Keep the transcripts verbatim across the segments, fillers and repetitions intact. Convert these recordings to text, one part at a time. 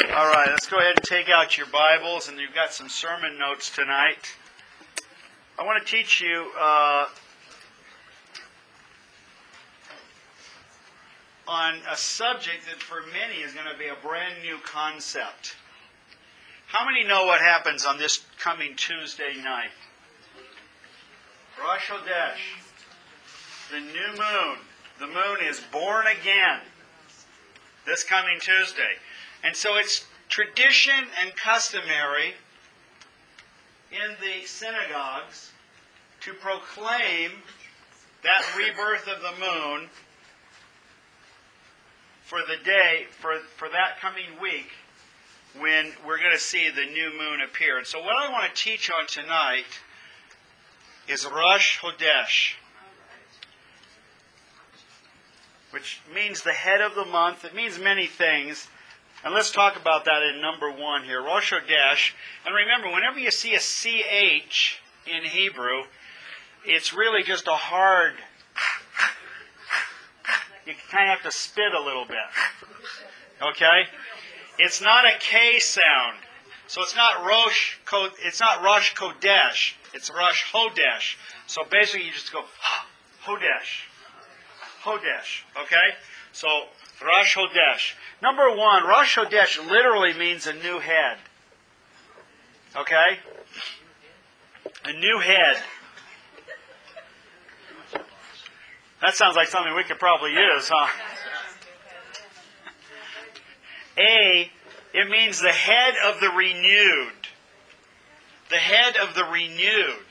All right, let's go ahead and take out your Bibles, and you've got some sermon notes tonight. I want to teach you uh, on a subject that for many is going to be a brand new concept. How many know what happens on this coming Tuesday night? Rosh Hodesh, the new moon. The moon is born again this coming Tuesday. And so it's tradition and customary in the synagogues to proclaim that rebirth of the moon for the day, for, for that coming week, when we're going to see the new moon appear. And so what I want to teach on tonight is Rosh Hodesh, which means the head of the month. It means many things. And let's talk about that in number one here, Rosh Hodesh. And remember, whenever you see a C H in Hebrew, it's really just a hard, you kind of have to spit a little bit. Okay? It's not a K sound. So it's not Rosh, it's not Rosh Kodesh. It's Rosh Hodesh. So basically you just go, Hodesh. Hodesh. Okay? So, Rosh Hodesh. Number one, Rosh Hodesh literally means a new head. Okay? A new head. That sounds like something we could probably use, huh? A, it means the head of the renewed. The head of the renewed.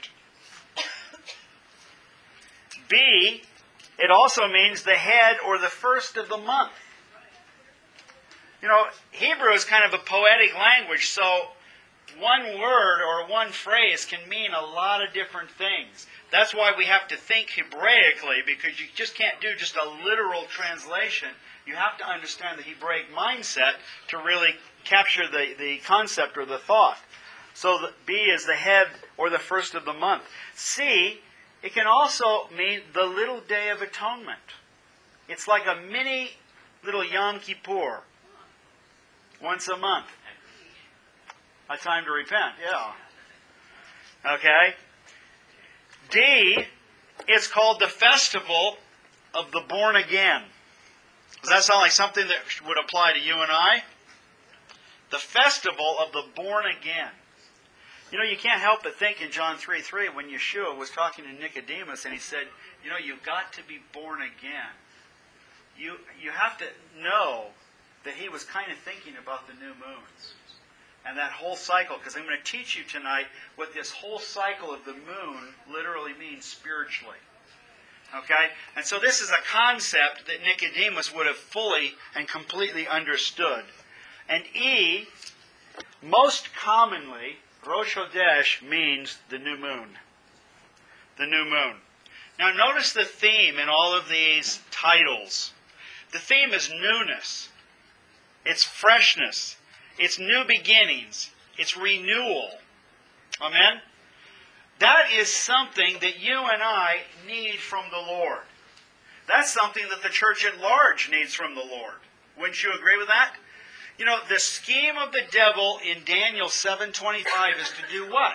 B, it also means the head or the first of the month. You know, Hebrew is kind of a poetic language, so one word or one phrase can mean a lot of different things. That's why we have to think Hebraically, because you just can't do just a literal translation. You have to understand the Hebraic mindset to really capture the, the concept or the thought. So the B is the head or the first of the month. C, it can also mean the little day of atonement. It's like a mini little Yom Kippur. Once a month. A time to repent, yeah. Okay. D, it's called the festival of the born again. Does that sound like something that would apply to you and I? The festival of the born again. You know, you can't help but think in John three three when Yeshua was talking to Nicodemus and he said, you know, you've got to be born again. You, you have to know that he was kind of thinking about the new moons and that whole cycle, because I'm going to teach you tonight what this whole cycle of the moon literally means spiritually. Okay? And so this is a concept that Nicodemus would have fully and completely understood. And E, most commonly, Rosh Hodesh means the new moon. The new moon. Now notice the theme in all of these titles. The theme is newness. It's freshness. It's new beginnings. It's renewal. Amen? That is something that you and I need from the Lord. That's something that the church at large needs from the Lord. Wouldn't you agree with that? You know, the scheme of the devil in Daniel seven twenty-five is to do what?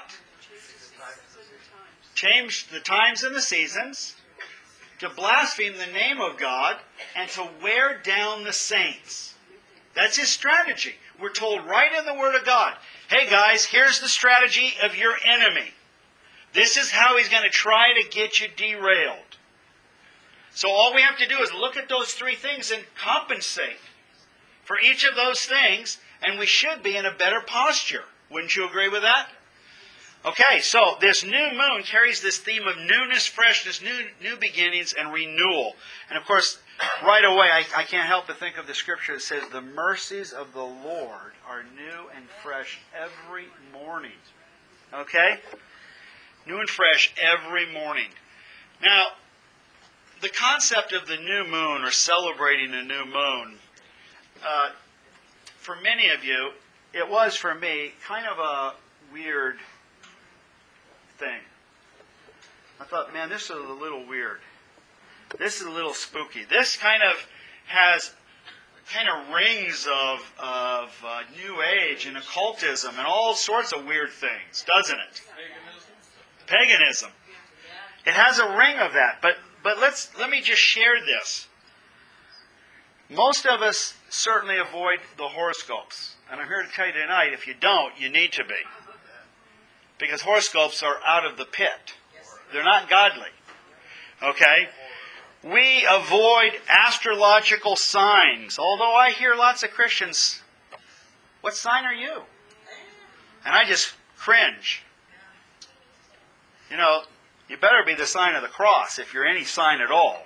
Change the times and the seasons, to blaspheme the name of God, and to wear down the saints. That's his strategy. We're told right in the Word of God, hey guys, here's the strategy of your enemy. This is how he's going to try to get you derailed. So all we have to do is look at those three things and compensate for each of those things, and we should be in a better posture. Wouldn't you agree with that? Okay, so this new moon carries this theme of newness, freshness, new new beginnings, and renewal. And of course, right away, I, I can't help but think of the scripture that says, the mercies of the Lord are new and fresh every morning. Okay? New and fresh every morning. Now, the concept of the new moon, or celebrating a new moon, uh, for many of you, it was for me kind of a weird thing. I thought, man, this is a little weird. This is a little spooky. This kind of has kind of rings of, of uh, New Age and occultism and all sorts of weird things, doesn't it? Paganism. Paganism. It has a ring of that. But but let's let me just share this. Most of us certainly avoid the horoscopes. And I'm here to tell you tonight, if you don't, you need to be. Because horoscopes are out of the pit. They're not godly. Okay? We avoid astrological signs. Although I hear lots of Christians, what sign are you? And I just cringe. You know, you better be the sign of the cross if you're any sign at all.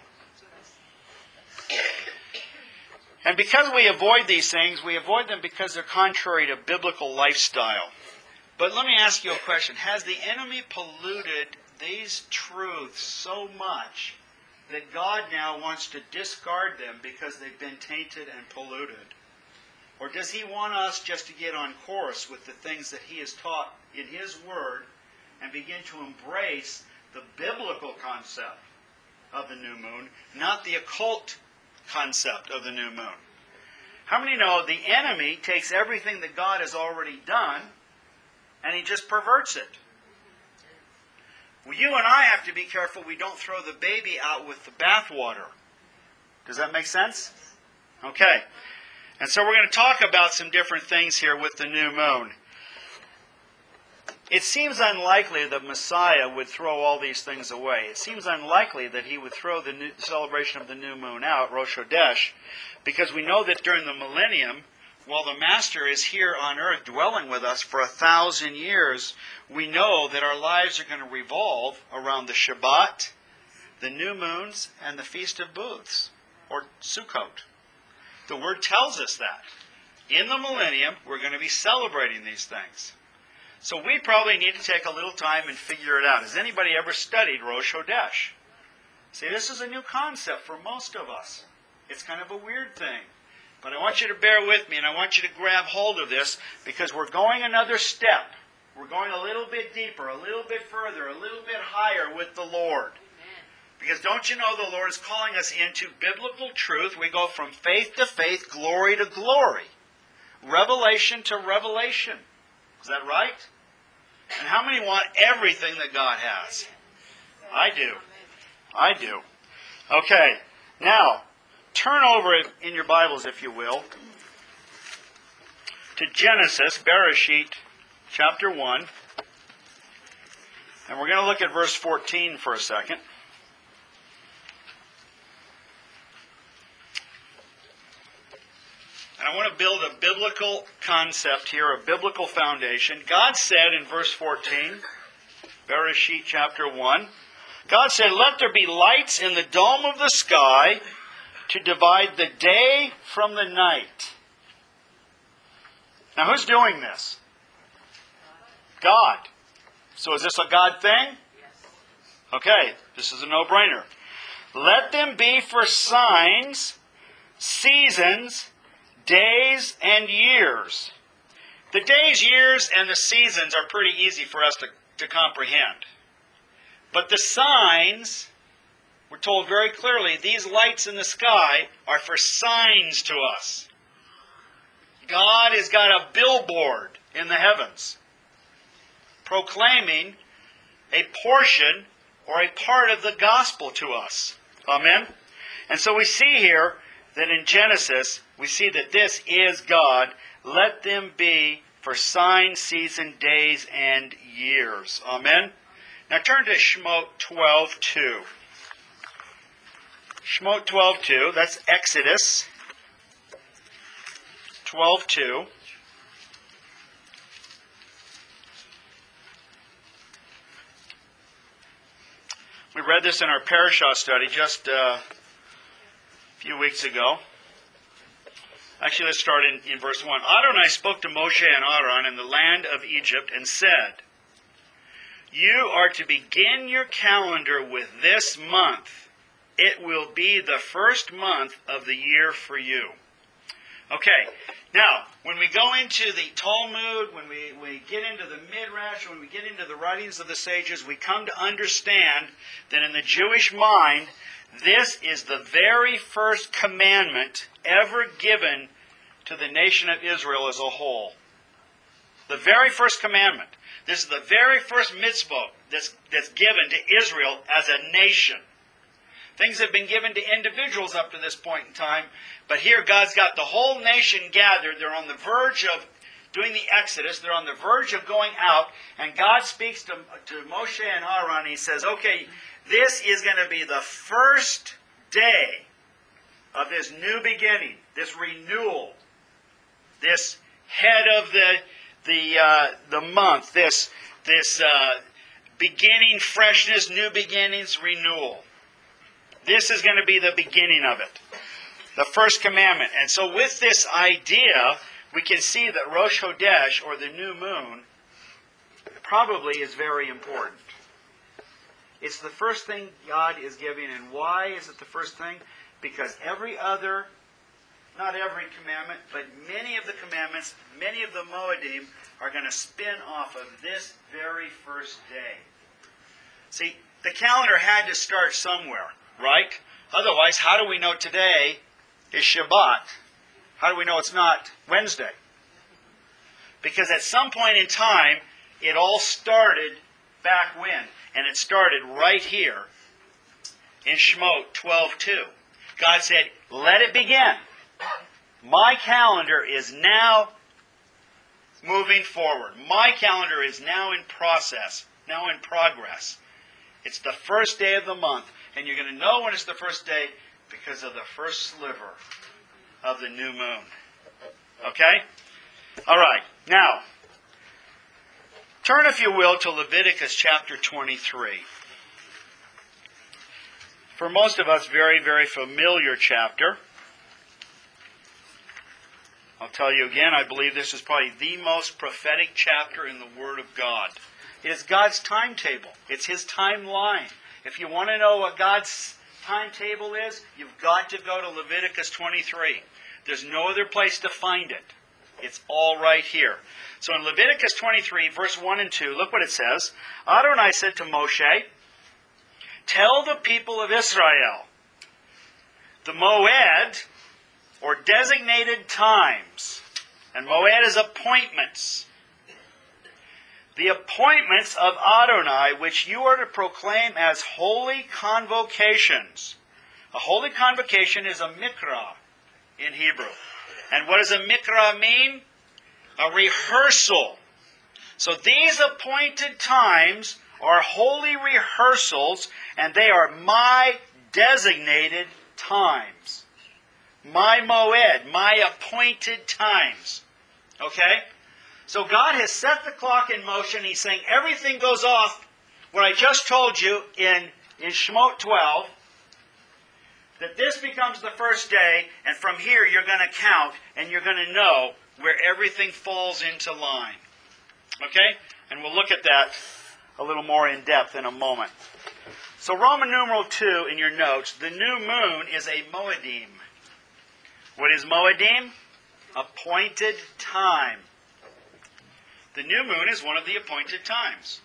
And because we avoid these things, we avoid them because they're contrary to biblical lifestyle. But let me ask you a question. Has the enemy polluted these truths so much that God now wants to discard them because they've been tainted and polluted? Or does He want us just to get on course with the things that He has taught in His Word and begin to embrace the biblical concept of the new moon, not the occult concept of the new moon? How many know the enemy takes everything that God has already done and he just perverts it? Well, you and I have to be careful we don't throw the baby out with the bathwater. Does that make sense? Okay. And so we're going to talk about some different things here with the new moon. It seems unlikely that Messiah would throw all these things away. It seems unlikely that he would throw the new celebration of the new moon out, Rosh Hodesh, because we know that during the millennium, while the Master is here on earth dwelling with us for a thousand years, we know that our lives are going to revolve around the Shabbat, the new moons, and the Feast of Booths, or Sukkot. The Word tells us that. In the millennium, we're going to be celebrating these things. So we probably need to take a little time and figure it out. Has anybody ever studied Rosh Hodesh? See, this is a new concept for most of us. It's kind of a weird thing. But I want you to bear with me, and I want you to grab hold of this, because we're going another step. We're going a little bit deeper, a little bit further, a little bit higher with the Lord. Because don't you know the Lord is calling us into biblical truth? We go from faith to faith, glory to glory, revelation to revelation. Is that right? And how many want everything that God has? I do. I do. Okay. Now, turn over in your Bibles, if you will, to Genesis, Bereshit, chapter one. And we're going to look at verse fourteen for a second. And I want to build a biblical concept here, a biblical foundation. God said in verse fourteen, Bereshit chapter one, God said, "Let there be lights in the dome of the sky to divide the day from the night." Now, who's doing this? God. So is this a God thing? Okay, this is a no-brainer. "Let them be for signs, seasons, days, and years." The days, years, and the seasons are pretty easy for us to, to comprehend. But the signs, we're told very clearly, these lights in the sky are for signs to us. God has got a billboard in the heavens proclaiming a portion or a part of the gospel to us. Amen? And so we see here that in Genesis, we see that this is God. Let them be for signs, season, days, and years. Amen? Now turn to Shemot twelve two. Shemot twelve two, that's Exodus twelve two. We read this in our Parashah study just uh, a few weeks ago. Actually, let's start in, in verse one. Adonai spoke to Moshe and Aaron in the land of Egypt and said, "You are to begin your calendar with this month. It will be the first month of the year for you." Okay, now, when we go into the Talmud, when we, we get into the Midrash, when we get into the writings of the sages, we come to understand that in the Jewish mind, This is the very first commandment ever given to the nation of Israel as a whole. The very first commandment. This is the very first mitzvah that's, that's given to Israel as a nation. Things have been given to individuals up to this point in time, but here God's got the whole nation gathered. They're on the verge of doing the Exodus. They're on the verge of going out, and God speaks to, to Moshe and Aaron, and he says, okay, this is going to be the first day of this new beginning, this renewal, this head of the the uh, the month, this this uh, beginning, freshness, new beginnings, renewal. This is going to be the beginning of it, the first commandment. And so with this idea, we can see that Rosh Hodesh, or the new moon, probably is very important. It's the first thing God is giving. And why is it the first thing? Because every other, not every commandment, but many of the commandments, many of the Moedim, are going to spin off of this very first day. See, the calendar had to start somewhere, right? Otherwise, how do we know today is Shabbat? How do we know it's not Wednesday? Because at some point in time, it all started back when. And it started right here in Shemot twelve two. God said, let it begin. My calendar is now moving forward. My calendar is now in process, now in progress. It's the first day of the month. And you're going to know when it's the first day because of the first sliver of the new moon. Okay? All right. Now, turn, if you will, to Leviticus chapter twenty-three. For most of us, very, very familiar chapter. I'll tell you again, I believe this is probably the most prophetic chapter in the Word of God. It is God's timetable. It's His timeline. If you want to know what God's timetable is, you've got to go to Leviticus twenty-three. There's no other place to find it. It's all right here. So in Leviticus twenty-three, verse one and two, look what it says. Adonai said to Moshe, tell the people of Israel, the Moed, or designated times, and Moed is appointments, the appointments of Adonai, which you are to proclaim as holy convocations. A holy convocation is a mikra in Hebrew. And what does a mikra mean? A rehearsal. So these appointed times are holy rehearsals, and they are my designated times. My moed, my appointed times. Okay? So God has set the clock in motion. He's saying everything goes off what I just told you in, in Shemot twelve, that this becomes the first day, and from here you're going to count, and you're going to know where everything falls into line. Okay? And we'll look at that a little more in depth in a moment. So Roman numeral two in your notes, the new moon is a Moedim. What is Moedim? Appointed time. The new moon is one of the appointed times.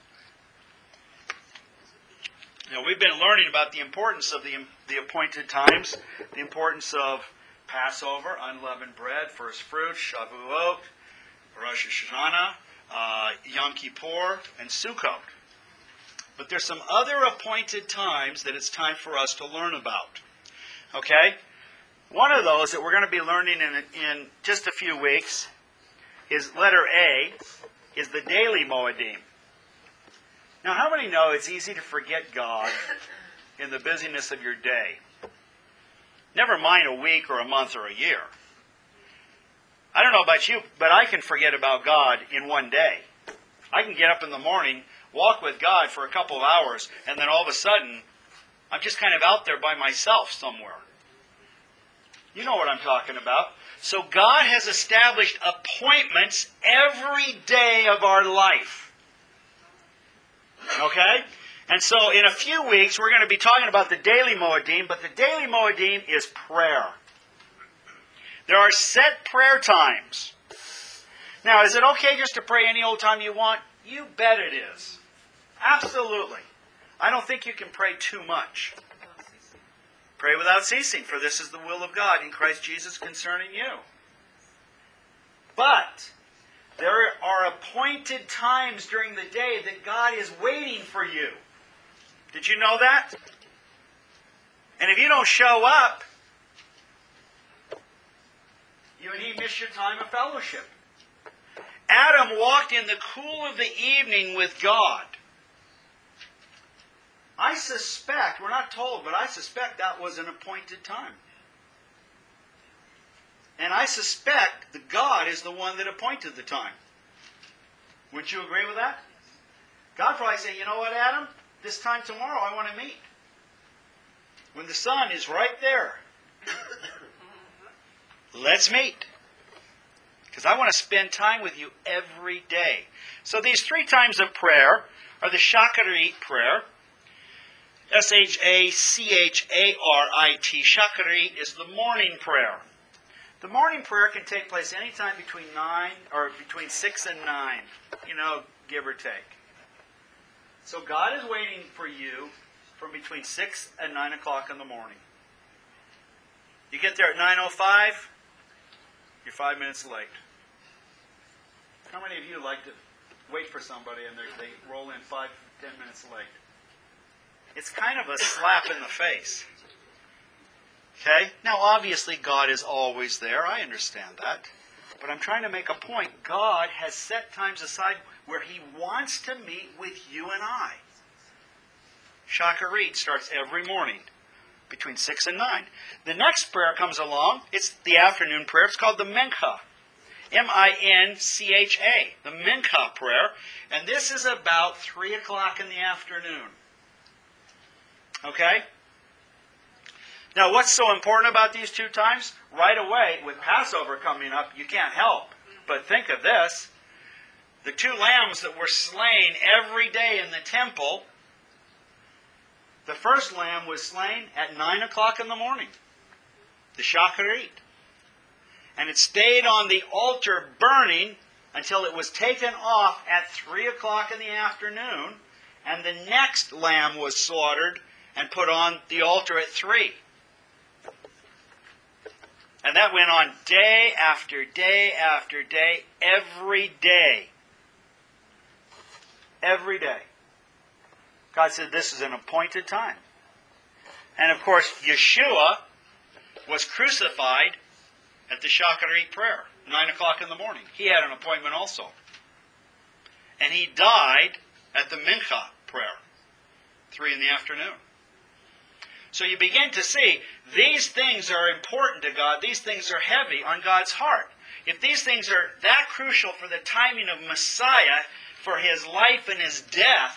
Now, we've been learning about the importance of the, the appointed times, the importance of Passover, unleavened bread, first fruits, Shavuot, Rosh Hashanah, uh, Yom Kippur, and Sukkot. But there's some other appointed times that it's time for us to learn about. Okay? One of those that we're going to be learning in, in just a few weeks is letter A, is the daily Moedim. Now, how many know it's easy to forget God in the busyness of your day? Never mind a week or a month or a year. I don't know about you, but I can forget about God in one day. I can get up in the morning, walk with God for a couple of hours, and then all of a sudden, I'm just kind of out there by myself somewhere. You know what I'm talking about. So God has established appointments every day of our life. Okay? And so in a few weeks, we're going to be talking about the daily Moedim, but the daily Moedim is prayer. There are set prayer times. Now, is it okay just to pray any old time you want? You bet it is. Absolutely. I don't think you can pray too much. Pray without ceasing, for this is the will of God in Christ Jesus concerning you. But there are appointed times during the day that God is waiting for you. Did you know that? And if you don't show up, you and he miss your time of fellowship. Adam walked in the cool of the evening with God. I suspect, we're not told, but I suspect that was an appointed time. And I suspect that God is the one that appointed the time. Would you agree with that? God probably said, you know what, Adam? This time tomorrow I want to meet. When the sun is right there. Let's meet. Because I want to spend time with you every day. So these three times of prayer are the Shacharit prayer. S H A C H A R I T. Shacharit is the morning prayer. The morning prayer can take place anytime between nine or between six and nine. You know, give or take. So God is waiting for you from between six and nine o'clock in the morning. You get there at nine oh five, you're five minutes late. How many of you like to wait for somebody and they roll in five, ten minutes late? It's kind of a slap in the face. Okay? Now, obviously, God is always there. I understand that. But I'm trying to make a point. God has set times aside where He wants to meet with you and I. Shacharit starts every morning between six and nine. The next prayer comes along. It's the afternoon prayer. It's called the Mincha. M I N C H A. The Mincha prayer. And this is about three o'clock in the afternoon. Okay? Now, what's so important about these two times? Right away, with Passover coming up, you can't help but think of this. The two lambs that were slain every day in the temple, the first lamb was slain at nine o'clock in the morning, the Shacharit. And it stayed on the altar burning until it was taken off at three o'clock in the afternoon, and the next lamb was slaughtered and put on the altar at three. And that went on day after day after day, every day. Every day. God said this is an appointed time. And of course, Yeshua was crucified at the Shacharit prayer, nine o'clock in the morning. He had an appointment also. And he died at the Mincha prayer, three in the afternoon. So you begin to see these things are important to God. These things are heavy on God's heart. If these things are that crucial for the timing of Messiah, for His life and His death,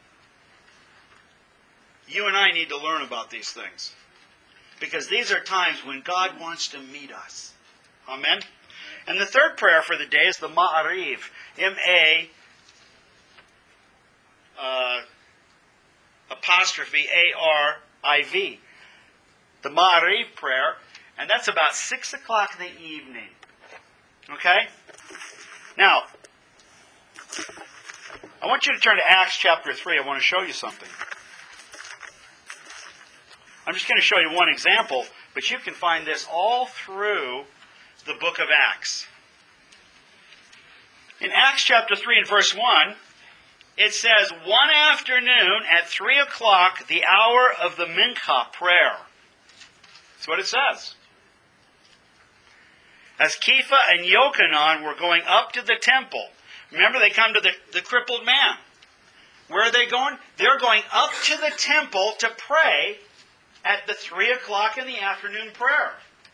you and I need to learn about these things. Because these are times when God wants to meet us. Amen? And the third prayer for the day is the Ma'ariv. M A uh, apostrophe A R I V. The Ma'ariv prayer. And that's about six o'clock in the evening. Okay? Now, I want you to turn to Acts chapter three. I want to show you something. I'm just going to show you one example, but you can find this all through the book of Acts. In Acts chapter three and verse one, it says, one afternoon at three o'clock, the hour of the Mincha prayer. That's what it says. As Kepha and Yochanan were going up to the temple, remember they come to the, the crippled man. Where are they going? They're going up to the temple to pray at the three o'clock in the afternoon prayer.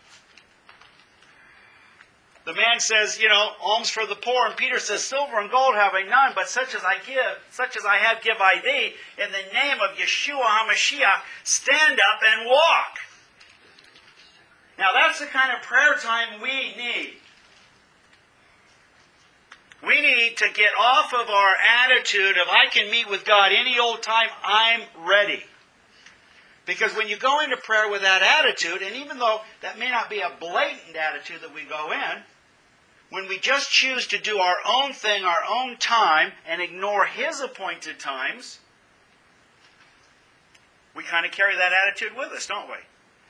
The man says, you know, alms for the poor. And Peter says, silver and gold have I none, but such as I give, such as I have give I thee. In the name of Yeshua HaMashiach, stand up and walk. Now that's the kind of prayer time we need. We need to get off of our attitude of I can meet with God any old time, I'm ready. Because when you go into prayer with that attitude, and even though that may not be a blatant attitude that we go in, when we just choose to do our own thing, our own time, and ignore His appointed times, we kind of carry that attitude with us, don't we?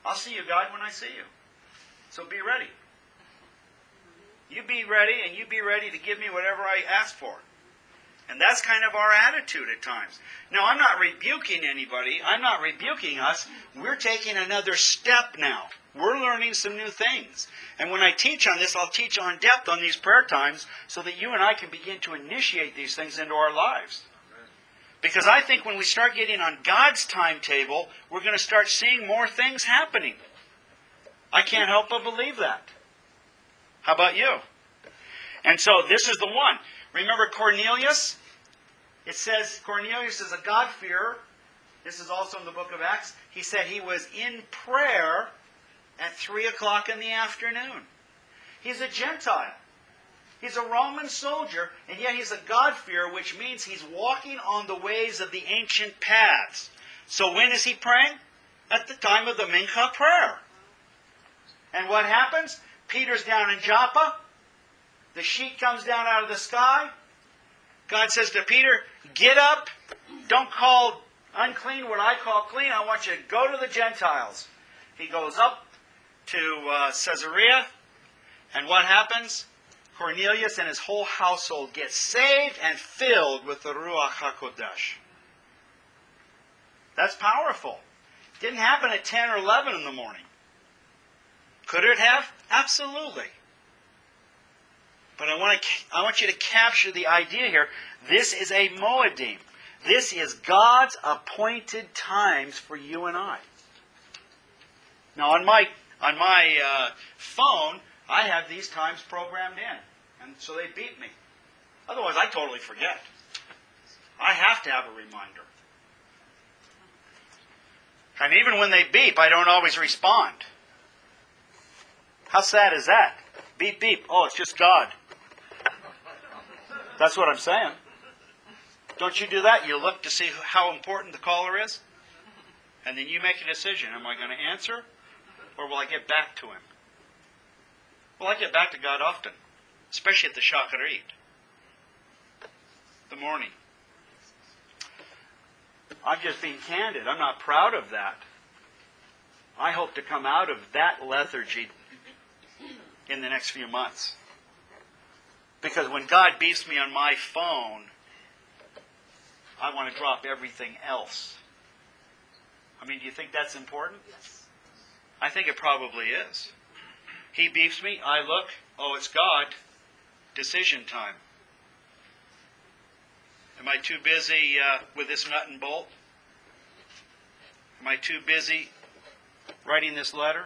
I'll see you, God, when I see you. So be ready. You be ready, and you be ready to give me whatever I ask for. And that's kind of our attitude at times. Now, I'm not rebuking anybody. I'm not rebuking us. We're taking another step now. We're learning some new things. And when I teach on this, I'll teach on depth on these prayer times so that you and I can begin to initiate these things into our lives. Because I think when we start getting on God's timetable, we're going to start seeing more things happening. I can't help but believe that. How about you? And so this is the one. Remember Cornelius? It says Cornelius is a God-fearer. This is also in the book of Acts. He said he was in prayer at three o'clock in the afternoon. He's a Gentile. He's a Roman soldier, and yet he's a God-fearer, which means he's walking on the ways of the ancient paths. So when is he praying? At the time of the Mincha prayer. And what happens? Peter's down in Joppa. The sheet comes down out of the sky. God says to Peter, get up. Don't call unclean what I call clean. I want you to go to the Gentiles. He goes up to uh, Caesarea. And what happens? Cornelius and his whole household get saved and filled with the Ruach HaKodesh. That's powerful. Didn't happen at ten or eleven in the morning. Could it have? Absolutely. But I want to, I want you to capture the idea here. This is a Moedim. This is God's appointed times for you and I. Now on my on my uh, phone, I have these times programmed in. And so they beep me. Otherwise, I totally forget. I have to have a reminder. And even when they beep, I don't always respond. How sad is that? Beep, beep. Oh, it's just God. That's what I'm saying. Don't you do that? You look to see how important the caller is. And then you make a decision. Am I going to answer? Or will I get back to him? Well, I get back to God often. Especially at the Shacharit. The morning. I'm just being candid. I'm not proud of that. I hope to come out of that lethargy in the next few months. Because when God beeps me on my phone, I want to drop everything else. I mean, do you think that's important? Yes. I think it probably is. He beeps me, I look, oh, it's God. Decision time. Am I too busy uh, with this nut and bolt? Am I too busy writing this letter?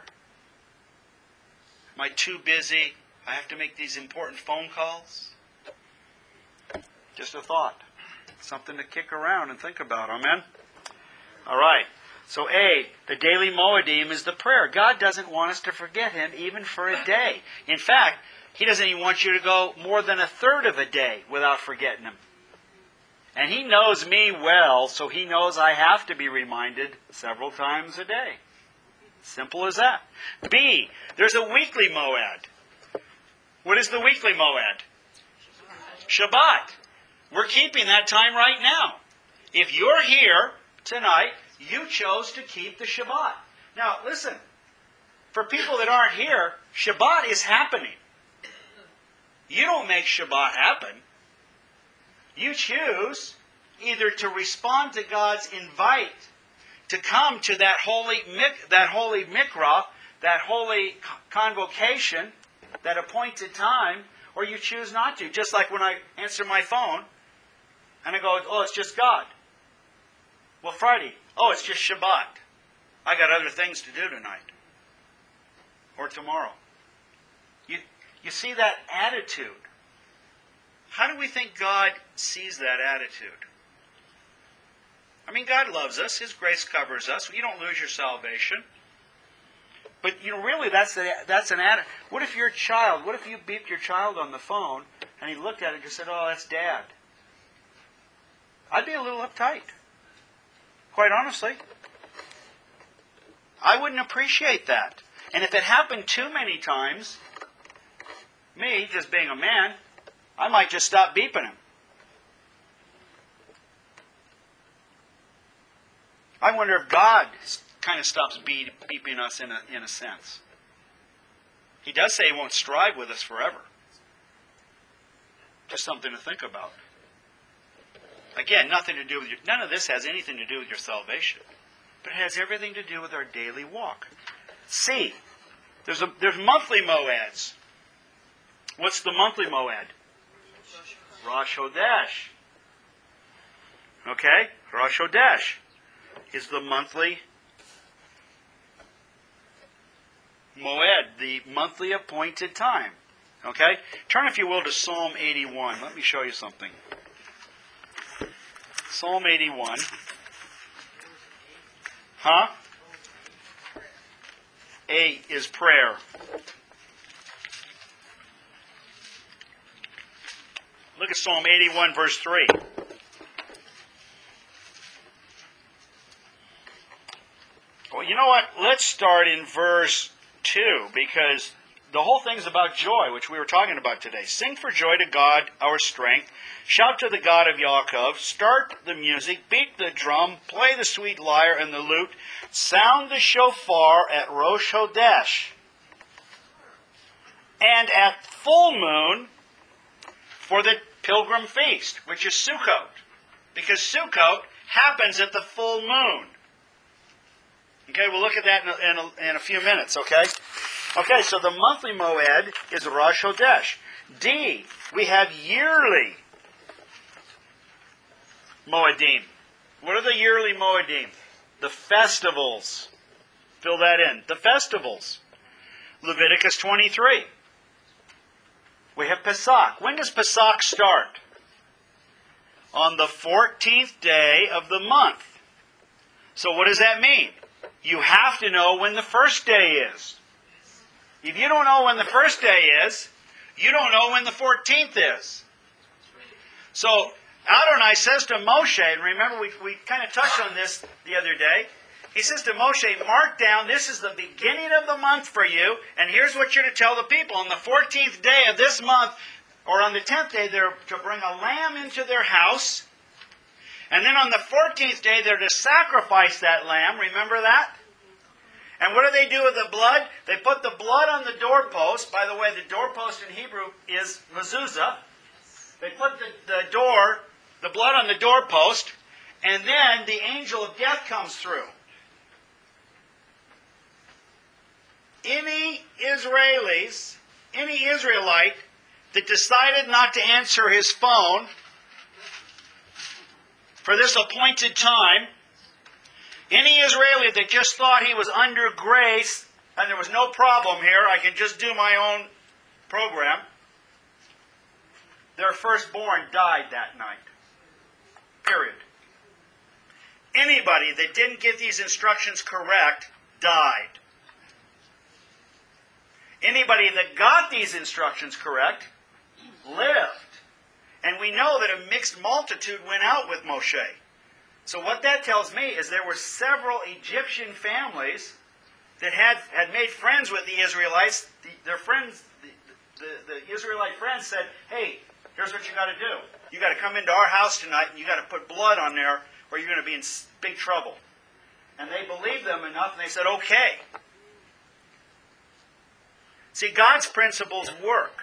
Am I too busy? I have to make these important phone calls? Just a thought. Something to kick around and think about. Amen? All right. So A, the daily Moedim is the prayer. God doesn't want us to forget Him even for a day. In fact, He doesn't even want you to go more than a third of a day without forgetting Him. And He knows me well, so He knows I have to be reminded several times a day. Simple as that. B, there's a weekly moed. What is the weekly moed? Shabbat. We're keeping that time right now. If you're here tonight, you chose to keep the Shabbat. Now, listen. For people that aren't here, Shabbat is happening. You don't make Shabbat happen. You choose either to respond to God's invite to come to that holy that holy mikra, that holy convocation, that appointed time, or you choose not to. Just like when I answer my phone, and I go, oh, it's just God. Well, Friday, oh, it's just Shabbat. I got other things to do tonight. Or tomorrow. You, you see that attitude. How do we think God sees that attitude? I mean, God loves us. His grace covers us. You don't lose your salvation. But, you know, really, that's, a, that's an attitude. What if your child, what if you beeped your child on the phone, and he looked at it and just said, oh, that's Dad? I'd be a little uptight. Quite honestly. I wouldn't appreciate that. And if it happened too many times, me, just being a man, I might just stop beeping him. I wonder if God kind of stops beep, beeping us in a, in a sense. He does say he won't strive with us forever. Just something to think about. Again, nothing to do with your, none of this has anything to do with your salvation. But it has everything to do with our daily walk. C. There's a there's monthly moads. What's the monthly moad? Rosh Hodesh. Okay? Rosh Hodesh is the monthly moed, the monthly appointed time. Okay? Turn, if you will, to Psalm eighty-one. Let me show you something. Psalm eighty-one. Huh? A is prayer. Look at Psalm eighty-one, verse three. Well, you know what? Let's start in verse two, because the whole thing's about joy, which we were talking about today. Sing for joy to God, our strength. Shout to the God of Yaakov. Start the music. Beat the drum. Play the sweet lyre and the lute. Sound the shofar at Rosh Hodesh. And at full moon for the pilgrim feast, which is Sukkot. Because Sukkot happens at the full moon. Okay, we'll look at that in a, in a, in a few minutes, okay? Okay, so the monthly moed is Rosh Hodesh. D, we have yearly moedim. What are the yearly moedim? The festivals. Fill that in. The festivals. Leviticus twenty-three. We have Pesach. When does Pesach start? On the fourteenth day of the month. So what does that mean? You have to know when the first day is. If you don't know when the first day is, you don't know when the fourteenth is. So Adonai says to Moshe, and remember we, we kind of touched on this the other day. He says to Moshe, mark down, this is the beginning of the month for you, and here's what you're to tell the people. On the fourteenth day of this month, or on the tenth day, they're to bring a lamb into their house. And then on the fourteenth day, they're to sacrifice that lamb. Remember that? And what do they do with the blood? They put the blood on the doorpost. By the way, the doorpost in Hebrew is mezuzah. They put the, the door, the blood on the doorpost, and then the angel of death comes through. Any Israelis, any Israelite that decided not to answer his phone for this appointed time, any Israeli that just thought he was under grace and there was no problem here, I can just do my own program, their firstborn died that night. Period. Anybody that didn't get these instructions correct died. Anybody that got these instructions correct lived. And we know that a mixed multitude went out with Moshe. So what that tells me is there were several Egyptian families that had, had made friends with the Israelites. The, their friends, the, the, the Israelite friends said, hey, here's what you got to do. You got to come into our house tonight and you got to put blood on there or you're going to be in big trouble. And they believed them enough and they said, okay. See, God's principles work.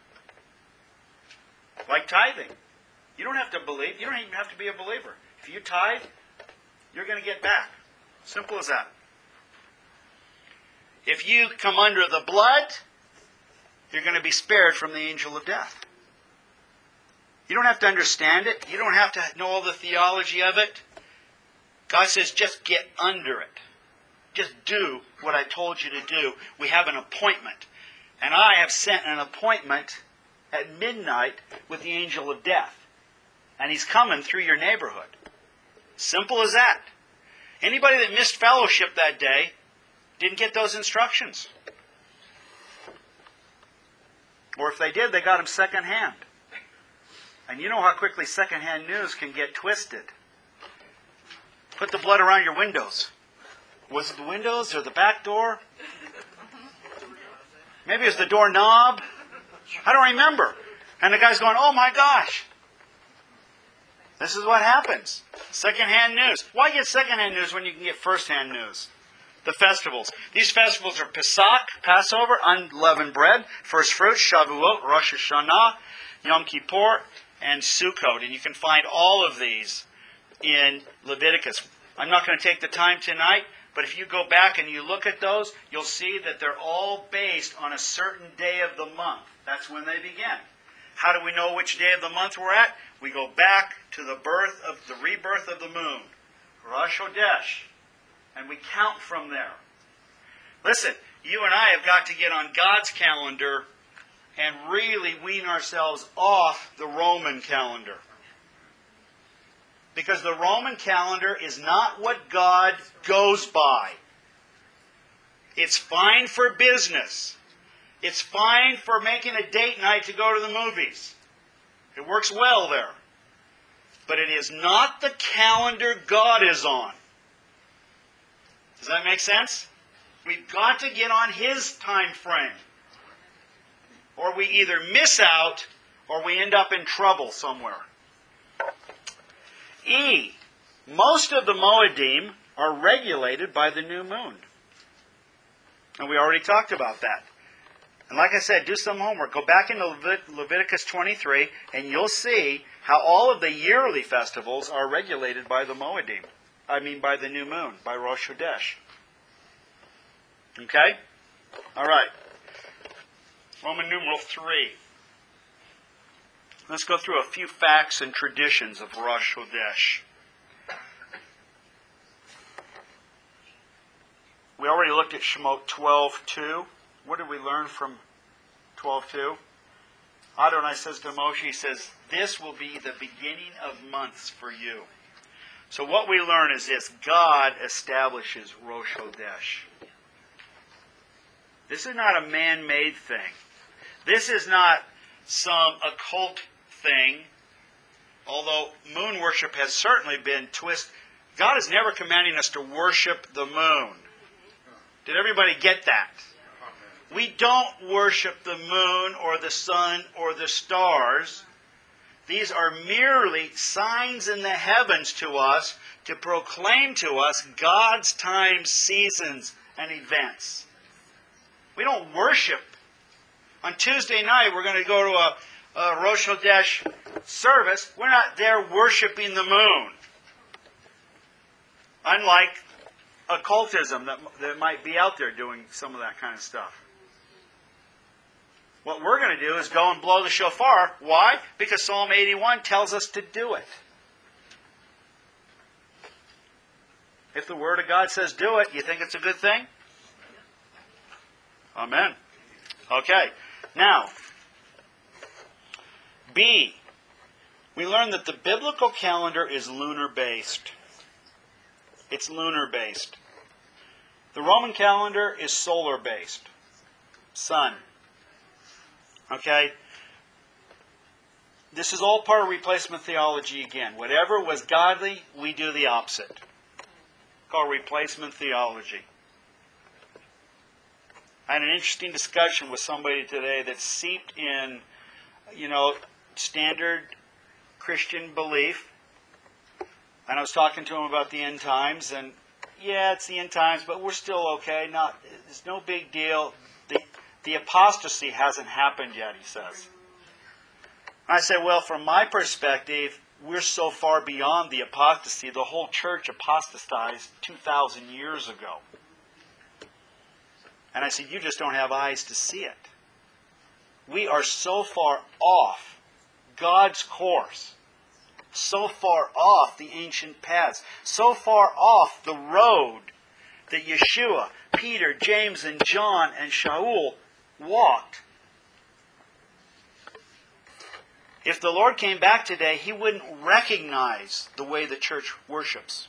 Like tithing. You don't have to believe. You don't even have to be a believer. If you tithe, you're going to get back. Simple as that. If you come under the blood, you're going to be spared from the angel of death. You don't have to understand it. You don't have to know all the theology of it. God says just get under it. Just do what I told you to do. We have an appointment. And I have sent an appointment at midnight with the angel of death. And he's coming through your neighborhood. Simple as that. Anybody that missed fellowship that day didn't get those instructions. Or if they did, they got them secondhand. And you know how quickly secondhand news can get twisted. Put the blood around your windows. Was it the windows or the back door? Maybe it was the doorknob. I don't remember. And the guy's going, oh my gosh. This is what happens. Secondhand news. Why get secondhand news when you can get firsthand news? The festivals. These festivals are Pesach, Passover, unleavened bread, first fruits, Shavuot, Rosh Hashanah, Yom Kippur, and Sukkot. And you can find all of these in Leviticus. I'm not going to take the time tonight, but if you go back and you look at those, you'll see that they're all based on a certain day of the month. That's when they begin. How do we know which day of the month we're at? We go back to the birth of the rebirth of the moon, Rosh Chodesh, and we count from there. Listen, you and I have got to get on God's calendar and really wean ourselves off the Roman calendar. Because the Roman calendar is not what God goes by. It's fine for business. It's fine for making a date night to go to the movies. It works well there. But it is not the calendar God is on. Does that make sense? We've got to get on His time frame. Or we either miss out or we end up in trouble somewhere. E. Most of the Moedim are regulated by the new moon. And we already talked about that. And like I said, do some homework. Go back into Levit- Leviticus twenty-three and you'll see how all of the yearly festivals are regulated by the Moedim. I mean by the new moon, by Rosh Chodesh. Okay? All right. Roman numeral three. Let's go through a few facts and traditions of Rosh Chodesh. We already looked at Shemot twelve two. What did we learn from twelve two? Adonai says to Moshe, he says, this will be the beginning of months for you. So what we learn is this: God establishes Rosh Chodesh. This is not a man-made thing. This is not some occult thing, although moon worship has certainly been twisted. God is never commanding us to worship the moon. Did everybody get that? We don't worship the moon or the sun or the stars. These are merely signs in the heavens to us to proclaim to us God's times, seasons, and events. We don't worship. On Tuesday night, we're going to go to a, a Rosh Chodesh service. We're not there worshiping the moon. Unlike occultism that, that might be out there doing some of that kind of stuff. What we're going to do is go and blow the shofar. Why? Because Psalm eighty-one tells us to do it. If the Word of God says do it, you think it's a good thing? Amen. Okay. Now, B. We learn that the biblical calendar is lunar-based. It's lunar-based. The Roman calendar is solar-based. Sun. Okay? This is all part of replacement theology again. Whatever was godly, we do the opposite. Called replacement theology. I had an interesting discussion with somebody today that's seeped in, you know, standard Christian belief. And I was talking to him about the end times, and yeah, it's the end times, but we're still okay. Not, it's no big deal. The, the apostasy hasn't happened yet, he says. I said, well, from my perspective, we're so far beyond the apostasy. The whole church apostatized two thousand years ago. And I said, you just don't have eyes to see it. We are so far off God's course, so far off the ancient paths, so far off the road that Yeshua, Peter, James, and John, and Shaul walked. If the Lord came back today, He wouldn't recognize the way the church worships.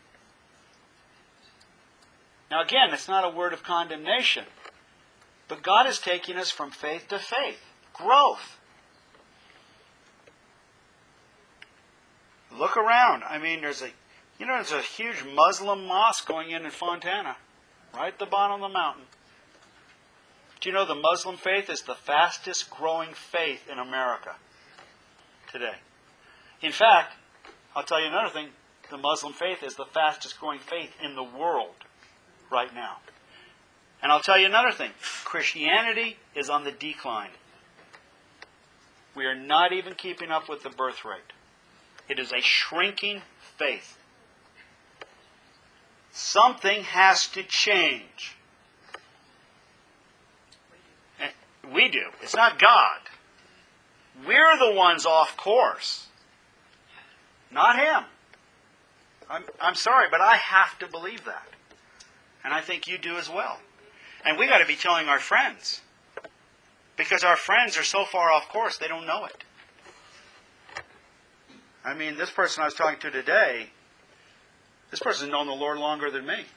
Now again, it's not a word of condemnation. But God is taking us from faith to faith. Growth. Look around. I mean, there's a, you know, there's a huge Muslim mosque going in in Fontana. Right at the bottom of the mountain. Do you know the Muslim faith is the fastest growing faith in America today? In fact, I'll tell you another thing. The Muslim faith is the fastest growing faith in the world right now. And I'll tell you another thing. Christianity is on the decline. We are not even keeping up with the birth rate. It is a shrinking faith. Something has to change. And we do. It's not God. We're the ones off course. Not Him. I'm, I'm sorry, but I have to believe that. And I think you do as well. And we got to be telling our friends. Because our friends are so far off course, they don't know it. I mean, this person I was talking to today, this person's known the Lord longer than me.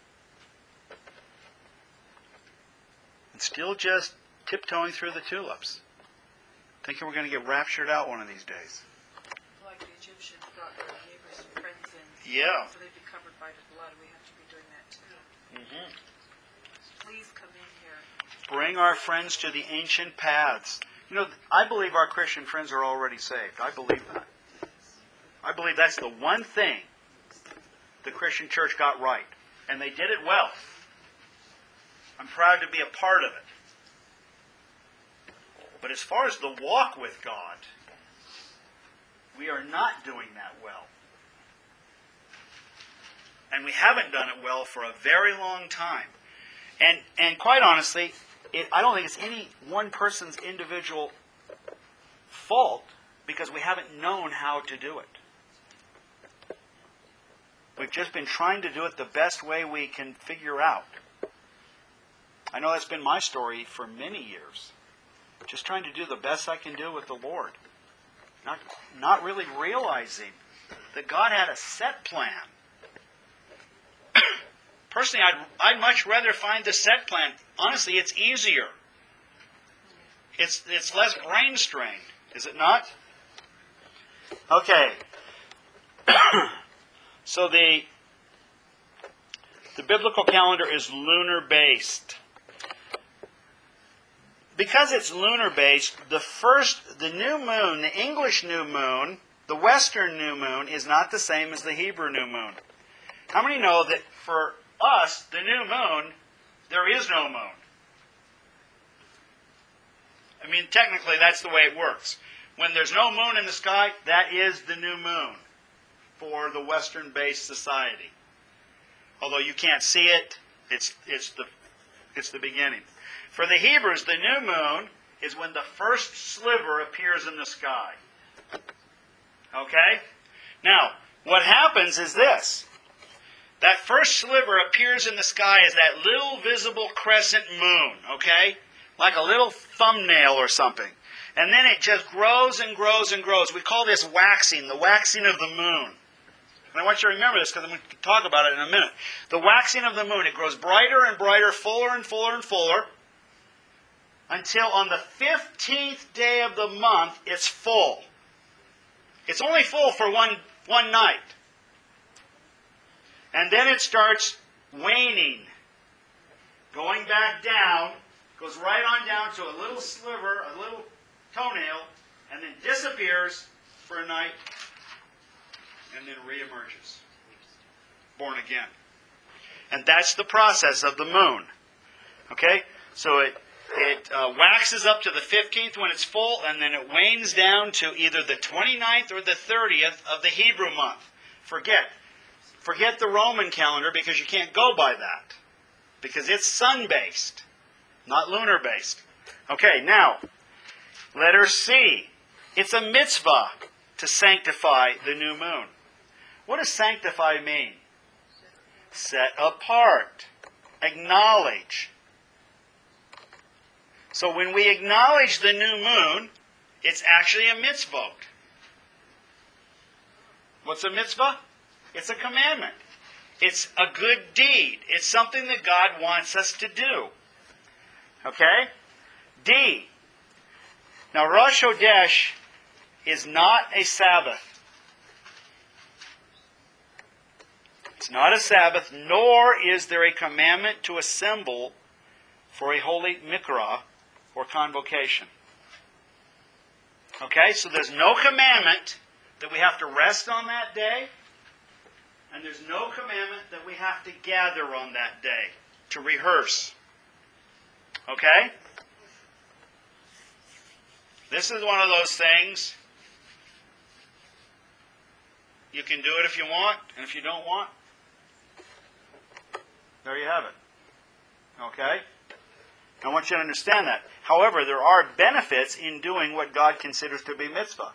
And still just tiptoeing through the tulips. Thinking we're going to get raptured out one of these days. Like the Egyptians brought their neighbors and friends in. Yeah. So they'd be covered by the blood. We have to be doing that too. Mm-hmm. Please come in here. Bring our friends to the ancient paths. You know, I believe our Christian friends are already saved. I believe that. I believe that's the one thing the Christian church got right. And they did it well. I'm proud to be a part of it. But as far as the walk with God, we are not doing that well. And we haven't done it well for a very long time. And and quite honestly, it, I don't think it's any one person's individual fault because we haven't known how to do it. We've just been trying to do it the best way we can figure out. I know that's been my story for many years. Just trying to do the best I can do with the Lord. Not, not really realizing that God had a set plan. Personally, I'd, I'd much rather find the set plan. Honestly, it's easier. It's, it's less brain strain, is it not? Okay. So the, the biblical calendar is lunar-based. Because it's lunar-based, the first, the new moon, the English new moon, the Western new moon, is not the same as the Hebrew new moon. How many know that for us, the new moon, there is no moon? I mean, technically, that's the way it works. When there's no moon in the sky, that is the new moon for the Western-based society. Although you can't see it, it's it's the it's the beginning. For the Hebrews, the new moon is when the first sliver appears in the sky. Okay? Now, what happens is this. That first sliver appears in the sky as that little visible crescent moon, okay? Like a little thumbnail or something. And then it just grows and grows and grows. We call this waxing, the waxing of the moon. And I want you to remember this because I'm going to talk about it in a minute. The waxing of the moon, it grows brighter and brighter, fuller and fuller and fuller, until on the fifteenth day of the month, it's full. It's only full for one, one night. And then it starts waning, going back down, goes right on down to a little sliver, a little toenail, and then disappears for a night, and then reemerges, born again. And that's the process of the moon. Okay? So it it uh, waxes up to the fifteenth when it's full, and then it wanes down to either the twenty-ninth or the thirtieth of the Hebrew month. Forget. Forget the Roman calendar because you can't go by that. Because it's sun-based, not lunar-based. Okay, now, letter C. It's a mitzvah to sanctify the new moon. What does sanctify mean? Set apart. Acknowledge. So when we acknowledge the new moon, it's actually a mitzvah. What's a mitzvah? It's a commandment. It's a good deed. It's something that God wants us to do. Okay? D. Now, Rosh Hodesh is not a Sabbath. It's not a Sabbath, nor is there a commandment to assemble for a holy mikra or convocation. Okay? So there's no commandment that we have to rest on that day. And there's no commandment that we have to gather on that day. to rehearse. Okay? This is one of those things. You can do it if you want, and if you don't want, there you have it. Okay? I want you to understand that. However, there are benefits in doing what God considers to be mitzvah.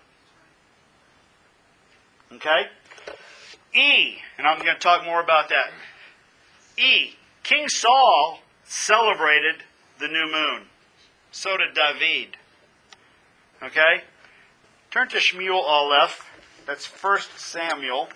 Okay? E, and I'm going to talk more about that. E, King Saul celebrated the new moon. So did David. Okay? Turn to Shmuel Aleph. That's First Samuel.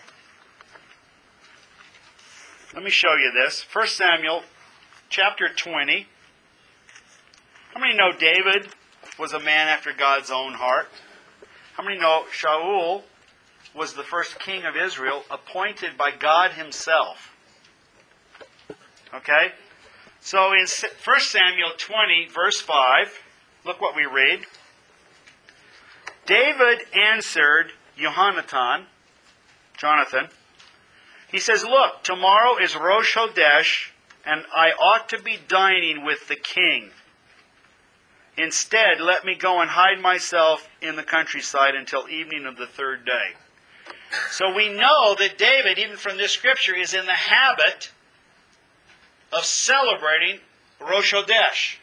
Let me show you this. First Samuel, chapter twenty. How many know David was a man after God's own heart? How many know Shaul was the first king of Israel appointed by God himself? Okay? So in First Samuel twenty, verse five, look what we read. David answered Jonathan, Jonathan, he says, look, tomorrow is Rosh Hodesh, and I ought to be dining with the king. Instead, let me go and hide myself in the countryside until evening of the third day. So we know that David, even from this scripture, is in the habit of celebrating Rosh Hodesh.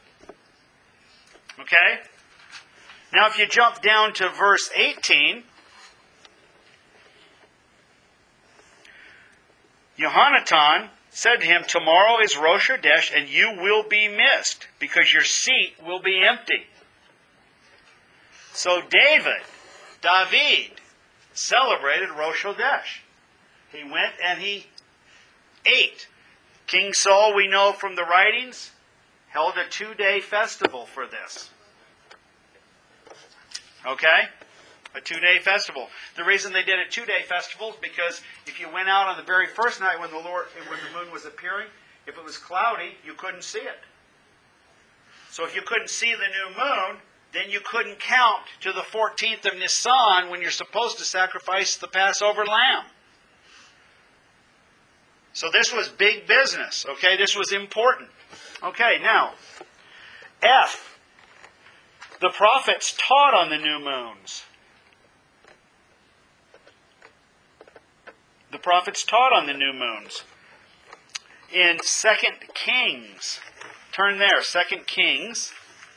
Okay? Now if you jump down to verse eighteen, Jonathan said to him, tomorrow is Rosh Hodesh, and you will be missed, because your seat will be empty. So David, David, celebrated Rosh Hodesh. He went and he ate. King Saul, we know from the writings, held a two-day festival for this. Okay? A two-day festival. The reason they did a two-day festival is because if you went out on the very first night when the Lord, when the moon was appearing, if it was cloudy, you couldn't see it. So if you couldn't see the new moon, then you couldn't count to the fourteenth of Nisan when you're supposed to sacrifice the Passover lamb. So this was big business. Okay, this was important. Okay, now, F. The prophets taught on the new moons. The prophets taught on the new moons. In Second Kings, turn there, Second Kings,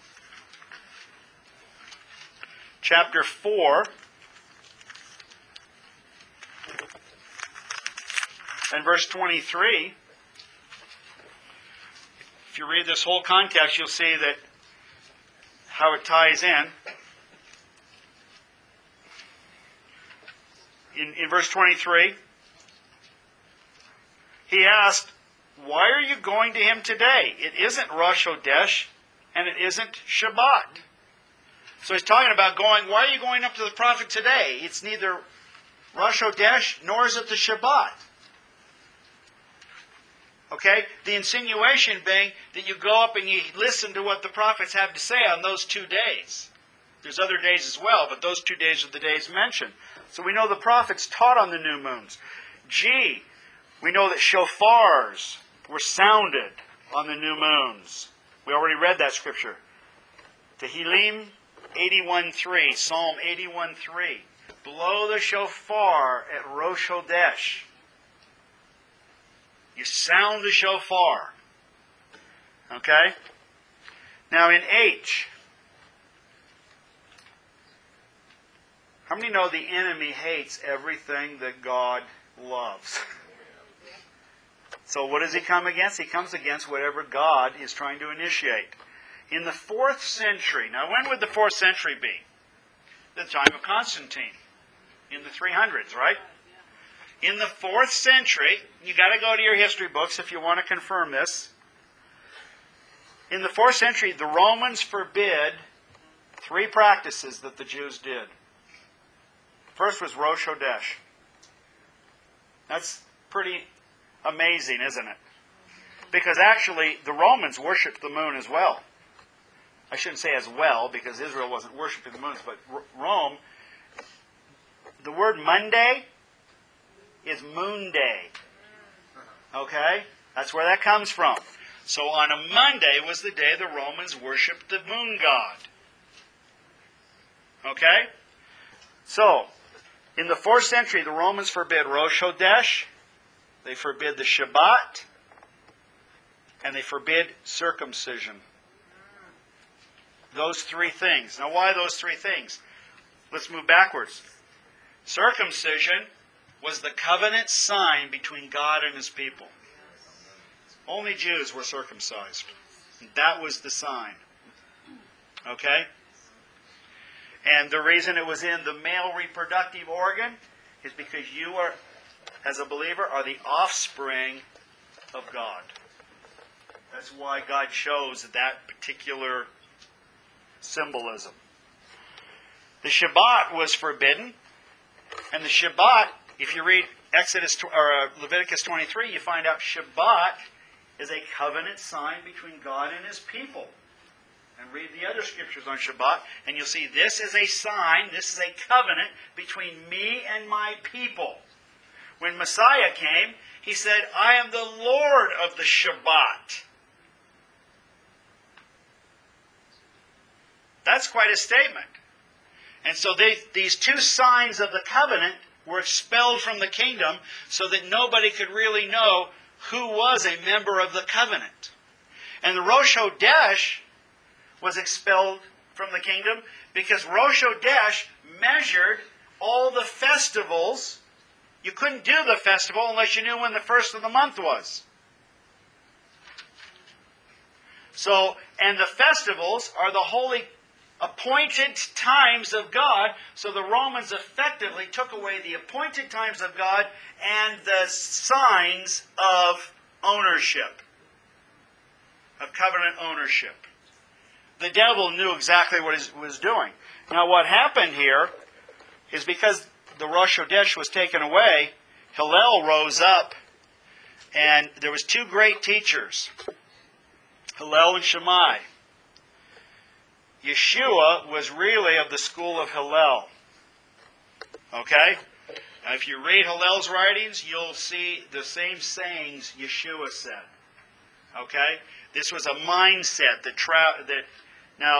chapter four, and verse twenty-three. If you read this whole context, you'll see that how it ties in. In, in verse twenty-three, he asked, why are you going to him today? It isn't Rosh Hodesh, and it isn't Shabbat. So he's talking about going, why are you going up to the prophet today? It's neither Rosh Hodesh, nor is it the Shabbat. Okay? The insinuation being that you go up and you listen to what the prophets have to say on those two days. There's other days as well, but those two days are the days mentioned. So we know the prophets taught on the new moons. G, we know that shofars were sounded on the new moons. We already read that scripture. Tehillim eighty-one three, Psalm eighty-one three. Blow the shofar at Rosh Hodesh. You sound the shofar. Okay? Now in H, how many know the enemy hates everything that God loves? So what does he come against? He comes against whatever God is trying to initiate. In the fourth century, now when would the fourth century be? The time of Constantine. In the three hundreds, right? In the fourth century, you got to go to your history books if you want to confirm this. In the fourth century, the Romans forbid three practices that the Jews did. First was Rosh Hodesh. That's pretty amazing, isn't it? Because actually, the Romans worshipped the moon as well. I shouldn't say as well, because Israel wasn't worshipping the moons, but Rome, the word Monday is moon day. Okay? That's where that comes from. So on a Monday was the day the Romans worshipped the moon god. Okay? So, in the fourth century, the Romans forbid Rosh Hodesh, they forbid the Shabbat, and they forbid circumcision. Those three things. Now, why those three things? Let's move backwards. Circumcision was the covenant sign between God and His people. Only Jews were circumcised. That was the sign. Okay? And the reason it was in the male reproductive organ is because you are, as a believer, are the offspring of God. That's why God chose that particular symbolism. The Shabbat was forbidden. And the Shabbat, if you read Exodus or Leviticus twenty-three, you find out Shabbat is a covenant sign between God and His people. And read the other scriptures on Shabbat, and you'll see this is a sign, this is a covenant between me and my people. When Messiah came, He said, I am the Lord of the Shabbat. That's quite a statement. And so they, these two signs of the covenant were expelled from the kingdom so that nobody could really know who was a member of the covenant. And the Rosh Hodesh was expelled from the kingdom because Rosh Hodesh measured all the festivals. You couldn't do the festival unless you knew when the first of the month was. So, and the festivals are the holy appointed times of God. So the Romans effectively took away the appointed times of God and the signs of ownership, of covenant ownership. The devil knew exactly what he was doing. Now what happened here is because the Rosh Hodesh was taken away, Hillel rose up, and there was two great teachers, Hillel and Shammai. Yeshua was really of the school of Hillel. Okay? Now, if you read Hillel's writings, you'll see the same sayings Yeshua said. Okay? This was a mindset that, tra- that now,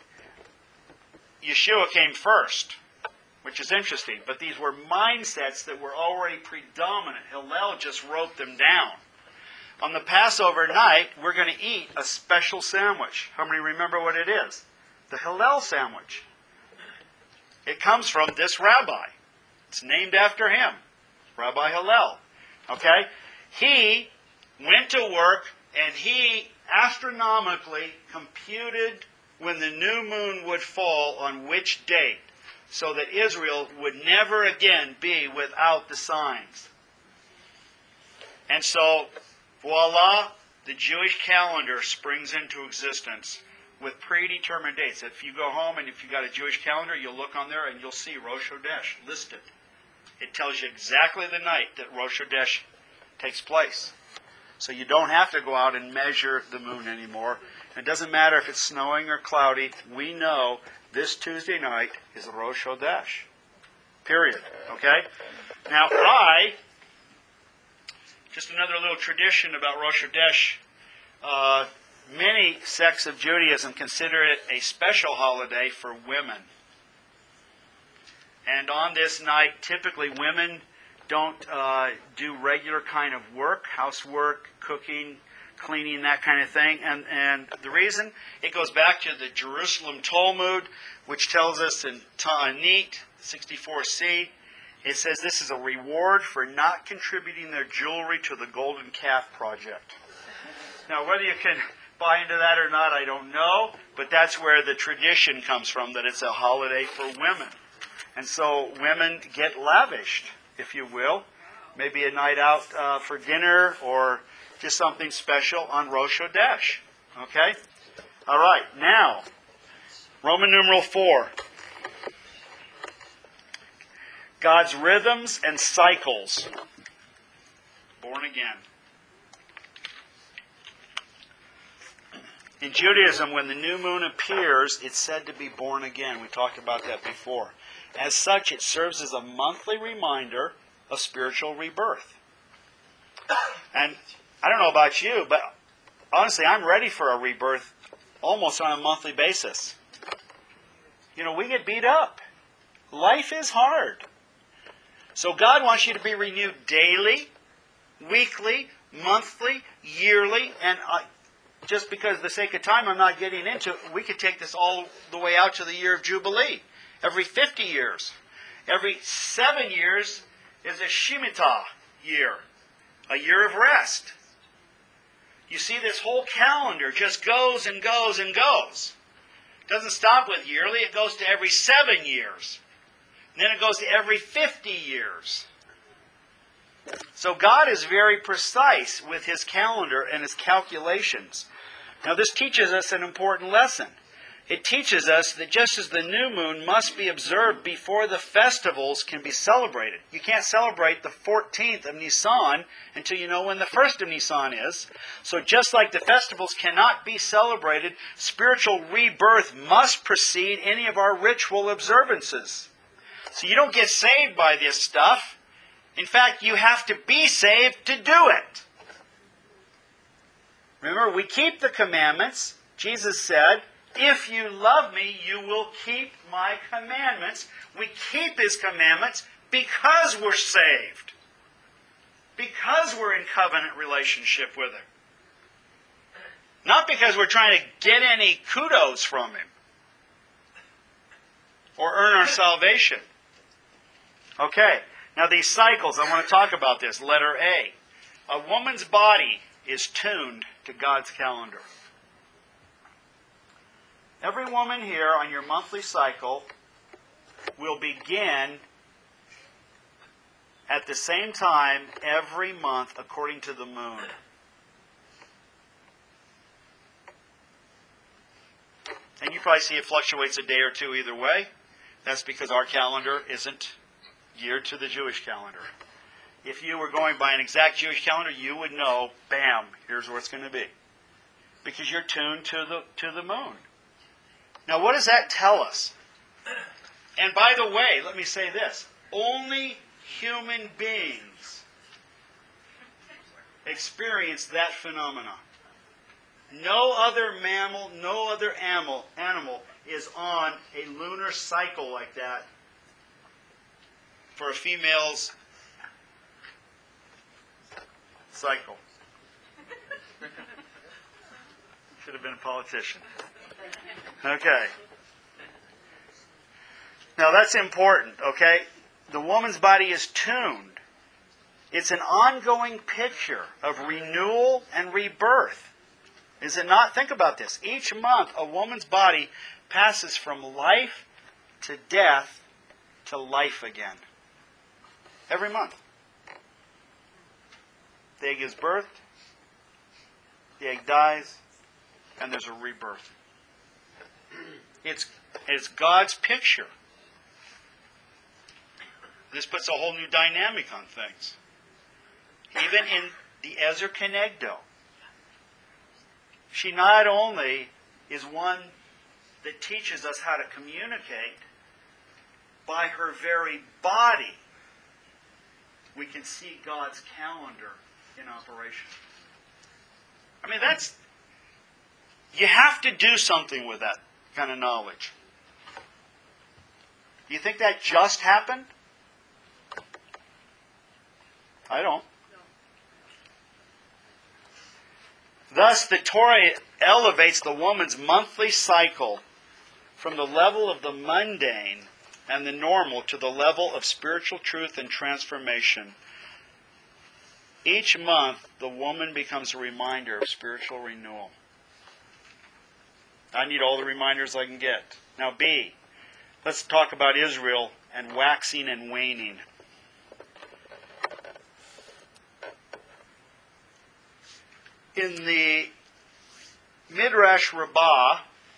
Yeshua came first, which is interesting, but these were mindsets that were already predominant. Hillel just wrote them down. On the Passover night, we're going to eat a special sandwich. How many remember what it is? The Hillel sandwich. It comes from this rabbi. It's named after him, Rabbi Hillel. Okay? He went to work and he astronomically computed when the new moon would fall on which date, so that Israel would never again be without the signs. And so, voila, the Jewish calendar springs into existence with predetermined dates. If you go home and if you've got a Jewish calendar, you'll look on there and you'll see Rosh Hodesh listed. It tells you exactly the night that Rosh Hodesh takes place. So you don't have to go out and measure the moon anymore. It doesn't matter if it's snowing or cloudy. We know this Tuesday night is Rosh Hodesh. Period. Okay? Now I, just another little tradition about Rosh Hodesh, uh, many sects of Judaism consider it a special holiday for women. And on this night, typically women don't uh, do regular kind of work, housework, cooking, cleaning, that kind of thing. And, and the reason, it goes back to the Jerusalem Talmud, which tells us in Ta'anit sixty-four c, it says this is a reward for not contributing their jewelry to the Golden Calf Project. Now, whether you can buy into that or not, I don't know, but that's where the tradition comes from, that it's a holiday for women. And so women get lavished, if you will. Maybe a night out uh, for dinner or just something special on Rosh Hodesh. Okay? All right, now, Roman numeral four. God's rhythms and cycles. Born again. In Judaism, when the new moon appears, it's said to be born again. We talked about that before. As such, it serves as a monthly reminder of spiritual rebirth. And I don't know about you, but honestly, I'm ready for a rebirth almost on a monthly basis. You know, we get beat up. Life is hard. So God wants you to be renewed daily, weekly, monthly, yearly, and I, just because of the sake of time I'm not getting into it, we could take this all the way out to the year of Jubilee. Every fifty years. Every seven years is a Shemitah year, a year of rest. You see, this whole calendar just goes and goes and goes. It doesn't stop with yearly, it goes to every seven years. And then it goes to every fifty years. So God is very precise with His calendar and His calculations. Now this teaches us an important lesson. It teaches us that just as the new moon must be observed before the festivals can be celebrated. You can't celebrate the fourteenth of Nisan until you know when the first of Nisan is. So just like the festivals cannot be celebrated, spiritual rebirth must precede any of our ritual observances. So you don't get saved by this stuff. In fact, you have to be saved to do it. Remember, we keep the commandments. Jesus said, if you love me, you will keep my commandments. We keep His commandments because we're saved. Because we're in covenant relationship with Him. Not because we're trying to get any kudos from Him. Or earn our salvation. Okay, now these cycles, I want to talk about this. Letter A. A woman's body is tuned to God's calendar. Every woman here on your monthly cycle will begin at the same time every month according to the moon. And you probably see it fluctuates a day or two either way. That's because our calendar isn't geared to the Jewish calendar. If you were going by an exact Jewish calendar, you would know, bam, here's where it's going to be. Because you're tuned to the to the moon. Now, what does that tell us? And by the way, let me say this. Only human beings experience that phenomenon. No other mammal, no other animal, animal is on a lunar cycle like that for a female's cycle. Should have been a politician. Okay. Now that's important, okay? The woman's body is tuned. It's an ongoing picture of renewal and rebirth. Is it not? Think about this. Each month, a woman's body passes from life to death to life again. Every month. The egg is birthed, the egg dies, and there's a rebirth. It's, it's God's picture. This puts a whole new dynamic on things. Even in the Ezer Kenegdo, she not only is one that teaches us how to communicate, by her very body, we can see God's calendar in operation. I mean, that's, you have to do something with that kind of knowledge. Do you think that just happened? I don't. Thus, the Torah elevates the woman's monthly cycle from the level of the mundane and the normal to the level of spiritual truth and transformation. Each month, the woman becomes a reminder of spiritual renewal. I need all the reminders I can get. Now, B, let's talk about Israel and waxing and waning. In the Midrash Rabbah,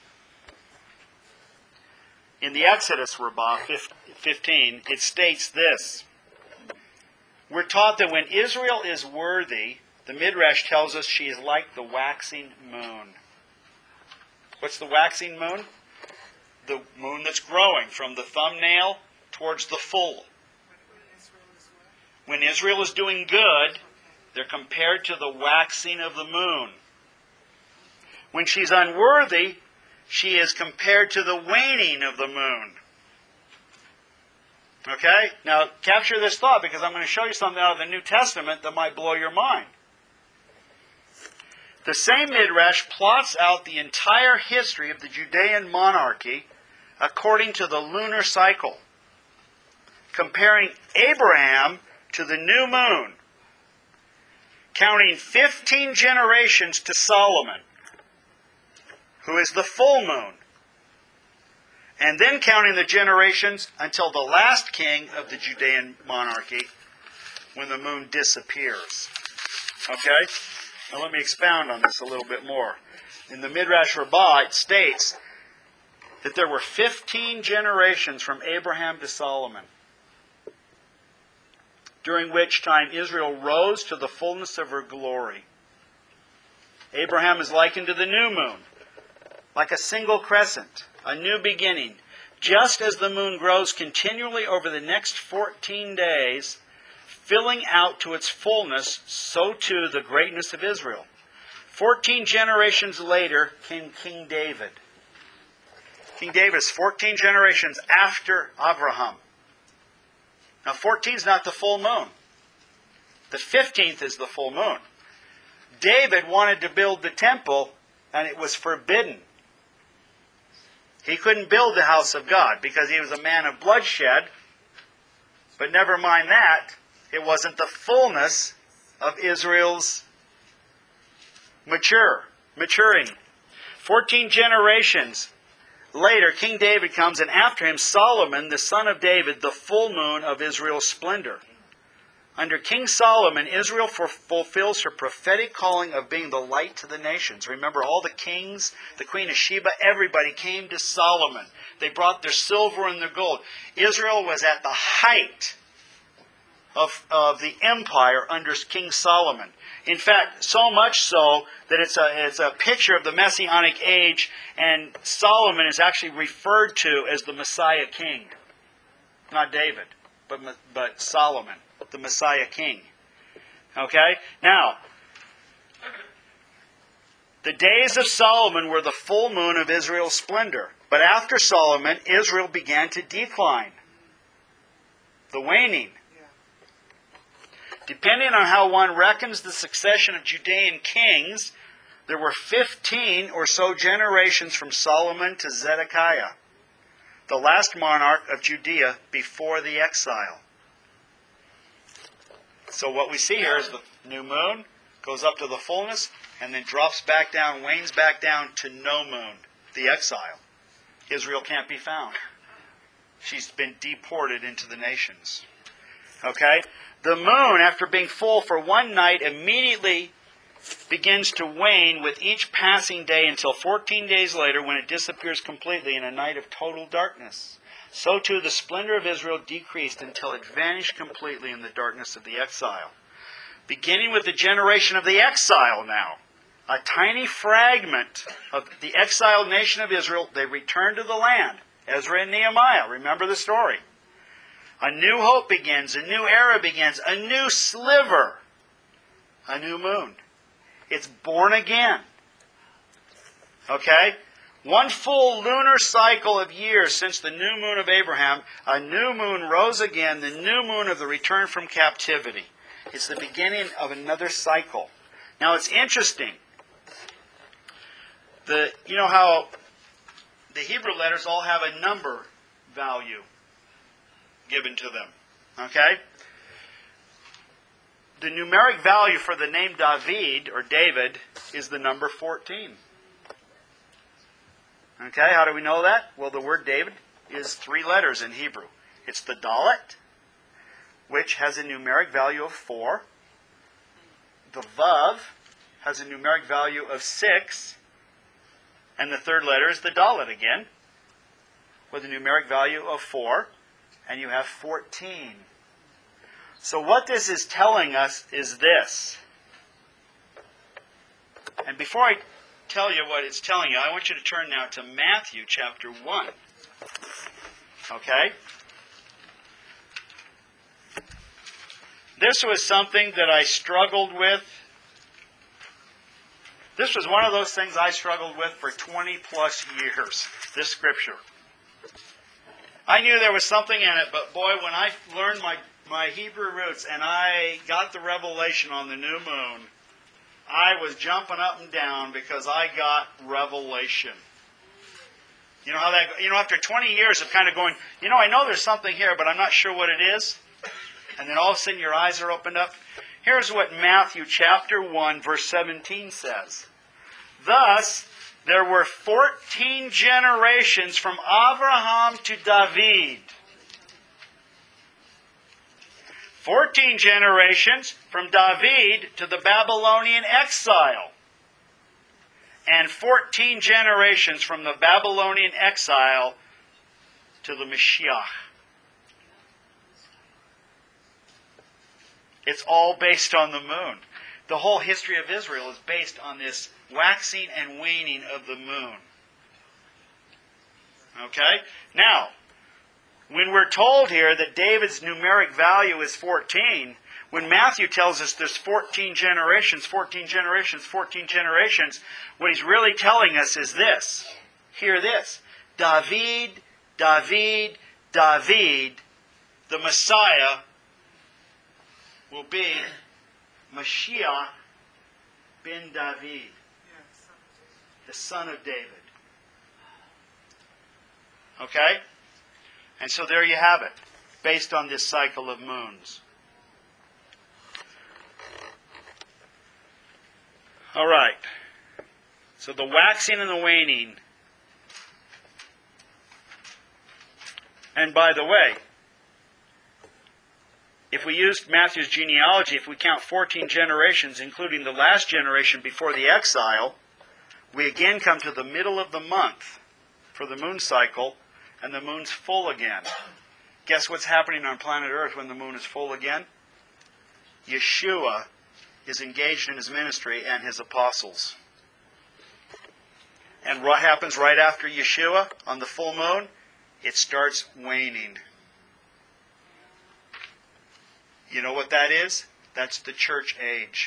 in the Exodus Rabbah fifteen, it states this. We're taught that when Israel is worthy, the Midrash tells us she is like the waxing moon. What's the waxing moon? The moon that's growing from the thumbnail towards the full. When Israel is doing good, They're compared to the waxing of the moon. When she's unworthy, she is compared to the waning of the moon. Okay? Now, capture this thought, because I'm going to show you something out of the New Testament that might blow your mind. The same Midrash plots out the entire history of the Judean monarchy according to the lunar cycle, comparing Abraham to the new moon, counting fifteen generations to Solomon, who is the full moon, and then counting the generations until the last king of the Judean monarchy, when the moon disappears. Okay? Now let me expound on this a little bit more. In the Midrash Rabbah, it states that there were fifteen generations from Abraham to Solomon, during which time Israel rose to the fullness of her glory. Abraham is likened to the new moon, like a single crescent, a new beginning. Just as the moon grows continually over the next fourteen days, filling out to its fullness, so too the greatness of Israel. Fourteen generations later came King David. King David is fourteen generations after Abraham. Now, fourteen is not the full moon. The fifteenth is the full moon. David wanted to build the temple, and it was forbidden. He couldn't build the house of God because he was a man of bloodshed. But never mind that, it wasn't the fullness of Israel's mature, maturing. Fourteen generations later, King David comes, and after him Solomon, the son of David, the full moon of Israel's splendor. Under King Solomon, Israel fulfills her prophetic calling of being the light to the nations. Remember, all the kings, the Queen of Sheba, everybody came to Solomon. They brought their silver and their gold. Israel was at the height of, of the empire under King Solomon. In fact, so much so that it's a, it's a picture of the Messianic age, and Solomon is actually referred to as the Messiah King. Not David, but, but Solomon, the Messiah King. Okay? Now, the days of Solomon were the full moon of Israel's splendor. But after Solomon, Israel began to decline. The waning. Depending on how one reckons the succession of Judean kings, there were fifteen or so generations from Solomon to Zedekiah, the last monarch of Judea before the exile. So what we see here is the new moon goes up to the fullness and then drops back down, wanes back down to no moon, the exile. Israel can't be found. She's been deported into the nations. Okay? The moon, after being full for one night, immediately begins to wane with each passing day until fourteen days later, when it disappears completely in a night of total darkness. So too the splendor of Israel decreased until it vanished completely in the darkness of the exile. Beginning with the generation of the exile now, a tiny fragment of the exiled nation of Israel, they returned to the land. Ezra and Nehemiah, remember the story. A new hope begins, a new era begins, a new sliver, a new moon. It's born again. Okay? One full lunar cycle of years since the new moon of Abraham, a new moon rose again, the new moon of the return from captivity. It's the beginning of another cycle. Now it's interesting. The, you know how the Hebrew letters all have a number value given to them. Okay? The numeric value for the name David, or David, is the number fourteen. Okay, how do we know that? Well, the word David is three letters in Hebrew. It's the Dalet, which has a numeric value of four. The Vav has a numeric value of six. And the third letter is the Dalet again, with a numeric value of four. And you have fourteen. So what this is telling us is this. And before I tell you what it's telling you, I want you to turn now to Matthew chapter one. Okay? This was something that I struggled with. This was one of those things I struggled with for twenty plus years, this scripture. I knew there was something in it, but boy, when I learned my, my Hebrew roots and I got the revelation on the new moon, I was jumping up and down because I got revelation. You know how that, you know, after twenty years of kind of going, you know, I know there's something here, but I'm not sure what it is. And then all of a sudden your eyes are opened up. Here's what Matthew chapter one, verse seventeen says. Thus, there were fourteen generations from Abraham to David. Fourteen generations from David to the Babylonian exile. And fourteen generations from the Babylonian exile to the Mashiach. It's all based on the moon. The whole history of Israel is based on this waxing and waning of the moon. Okay? Now, when we're told here that David's numeric value is fourteen, when Matthew tells us there's fourteen generations, fourteen generations, fourteen generations, what he's really telling us is this. Hear this. David, David, David, the Messiah, will be Mashiach ben David, the son of David. Okay? And so there you have it, based on this cycle of moons. All right. So the waxing and the waning. And by the way, if we used Matthew's genealogy, if we count fourteen generations, including the last generation before the exile, we again come to the middle of the month for the moon cycle, and the moon's full again. Guess what's happening on planet Earth when the moon is full again? Yeshua is engaged in his ministry and his apostles. And what happens right after Yeshua on the full moon? It starts waning. You know what that is? That's the church age.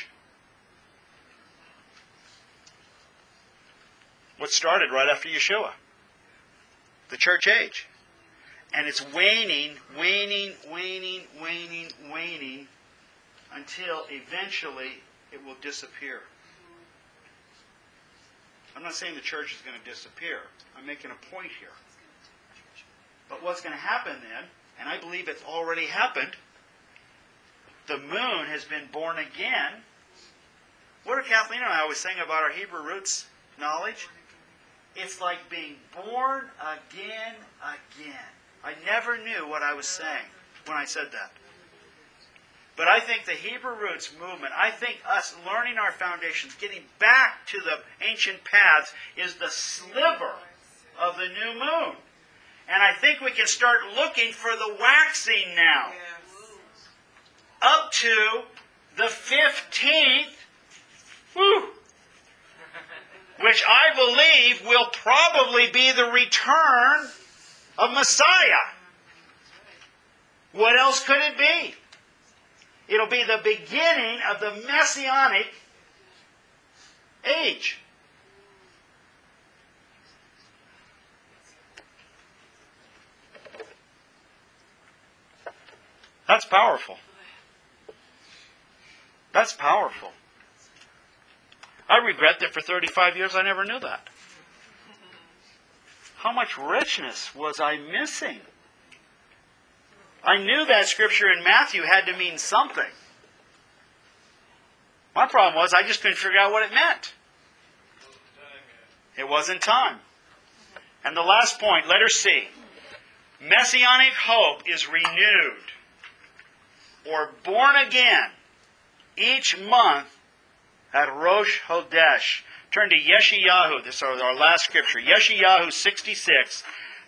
What started right after Yeshua? The church age. And it's waning, waning, waning, waning, waning, until eventually it will disappear. I'm not saying the church is going to disappear. I'm making a point here. But what's going to happen then, and I believe it's already happened, the moon has been born again. What are Kathleen and I always saying about our Hebrew roots knowledge? It's like being born again, again. I never knew what I was saying when I said that. But I think the Hebrew roots movement, I think us learning our foundations, getting back to the ancient paths, is the sliver of the new moon. And I think we can start looking for the waxing now. Up to the fifteenth, whew, which I believe will probably be the return of Messiah. What else could it be? It'll be the beginning of the Messianic age. That's powerful. That's powerful. I regret that for thirty-five years I never knew that. How much richness was I missing? I knew that scripture in Matthew had to mean something. My problem was I just couldn't figure out what it meant. It wasn't time. And the last point, letter C. Messianic hope is renewed or born again each month at Rosh Hodesh. Turn to Yeshayahu. This is our last scripture. Yeshayahu sixty-six.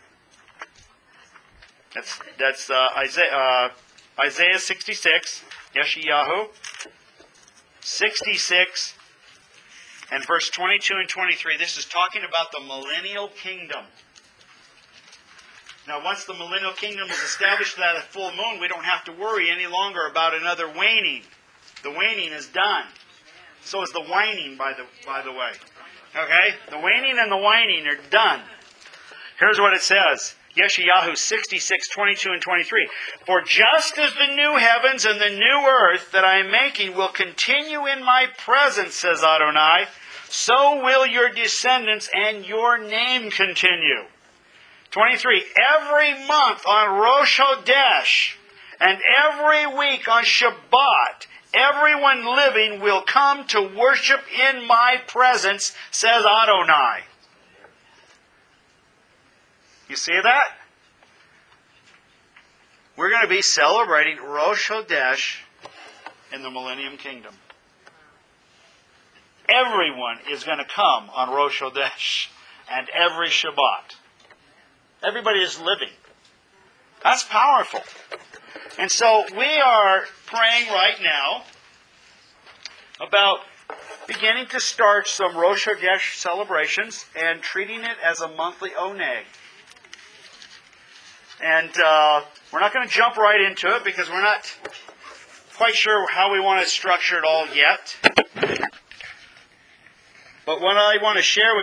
That's that's uh, Isaiah, uh, Isaiah sixty-six. Yeshayahu sixty-six and verse twenty-two and twenty-three. This is talking about the millennial kingdom. Now, once the millennial kingdom is established at a full moon, we don't have to worry any longer about another waning. The waning is done. So is the whining, by the by the way. Okay? The waning and the whining are done. Here's what it says. Yeshayahu sixty-six, twenty-two and twenty-three. For just as the new heavens and the new earth that I am making will continue in my presence, says Adonai, so will your descendants and your name continue. twenty-three. Every month on Rosh Hodesh and every week on Shabbat, everyone living will come to worship in my presence, says Adonai. You see that? We're going to be celebrating Rosh Hodesh in the Millennium Kingdom. Everyone is going to come on Rosh Hodesh and every Shabbat. Everybody is living. That's powerful. And so we are praying right now about beginning to start some Rosh Hodesh celebrations and treating it as a monthly oneg. And uh, we're not going to jump right into it because we're not quite sure how we want to structure it all yet. But what I want to share with